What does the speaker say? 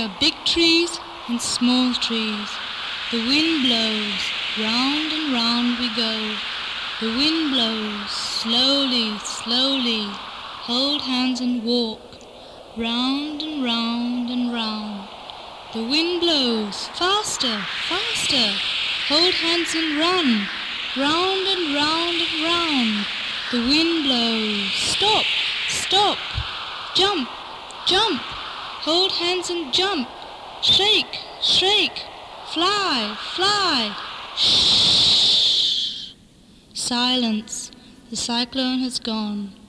are big trees and small trees. The wind blows, round and round we go. The wind blows, slowly, slowly. Hold hands and walk, round and round and round. The wind blows, faster, faster. Hold hands and run, round and round and round. The wind blows, stop, stop. Jump, jump. Hold hands and jump. Shake, shake. Fly, fly. Shh. Silence. The cyclone has gone.